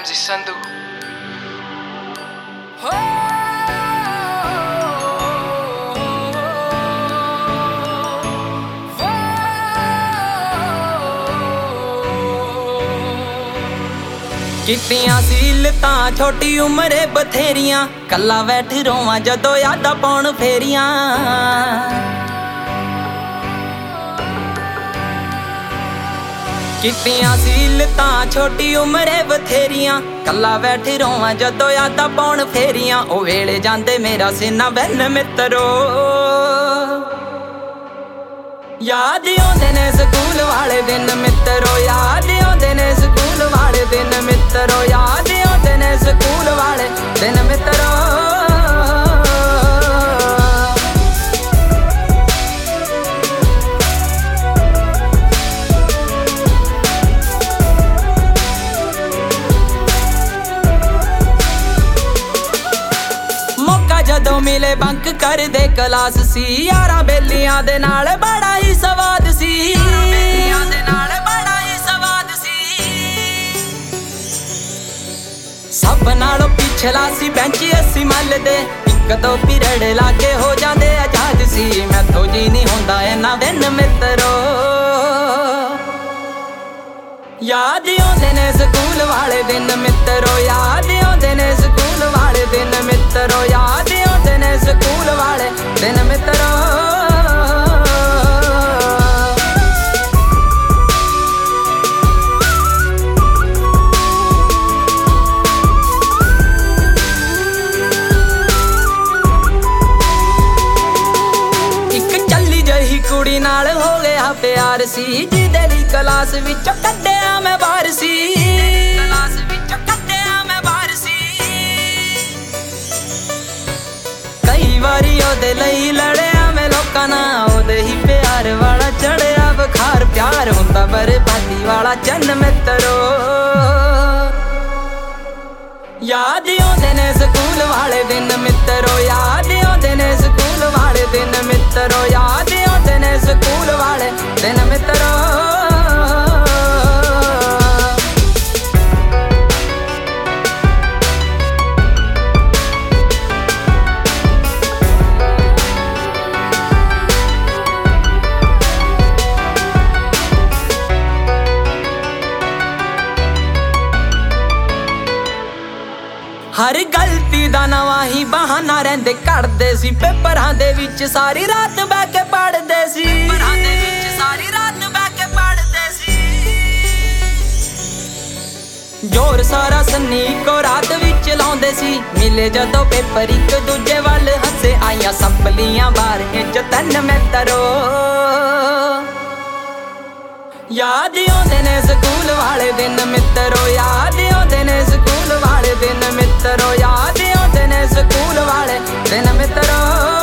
MC Sandhu. कितियां सीलतां छोटी उमरे बथेरियां, कल्ला बैठ रोवां जदों यादां पाउण फेरियां। कितियां सीलतां छोटी उमरे बथेरियां, कल्ला बैठ रोवां जदों यादां पाउण फेरियां। ओ वेले जांदे मेरा सीना बन मित्रो, याद आउंदे ने स्कूल वाले दिन मित्रो, याद आउंदे ने स्कूल वाले दिन मित्रो, याद आउंदे ने स्कूल वाले दिन मित्रो। मौका जदों मिले बंक कर दे क्लास सी, यारां बेलियां दे नाल बड़ा ही सवाद सी, सब नालों पिछला सी बेंच अस्सी मल दे, इक दो पीरियड लागे हो जांदे आजाद सी। मैथों जी नहीं हुंदा इन्ना दिन मित्रो, याद आउंदे ने स्कूल वाले दिन मित्रो, याद आउंदे ने स्कूल वाले दिन मित्रो, याद आउंदे ने स्कूल वाले दिन मित्रो। कुड़ी नाल हो गया प्यार सी, जिहदे लई क्लास विचों कड्डिया मैं बाहर सी, क्लास विचों कड्डिया मैं बाहर सी। कई वारी ओदे लई लड़िया मैं लोकां नाल, ओदे ही प्यार वाला चढ़िया बुखार, प्यार हुंदा बर्बादी वाला चन्न मित्रो। याद आउंदे ने स्कूल वाले दिन मित्रो, याद आउंदे ने स्कूल वाले दिन मित्रो, याद आउंदे ने स्कूल वाले दिन मित्रो। हर गलती दा नवां ही बहाना रहिंदे कढदे सी, पेपरां दे विच सारी रात बैठ के पढ़दे सी, पेपरां दे विच सारी रात बैठ के पढ़दे सी। जोर सारा सन्नी को रात विच लाउंदे सी, मिले जदों पेपर इक दूजे वल हसे, आईयां संभलियां बारियां च तन मित्रो। याद आउंदे ने स्कूल वाले दिन मित्रो, याद आउंदे ने स्कूल वाले दिन मित्रो, याद आउंदे ने स्कूल वाले दिन मित्रो।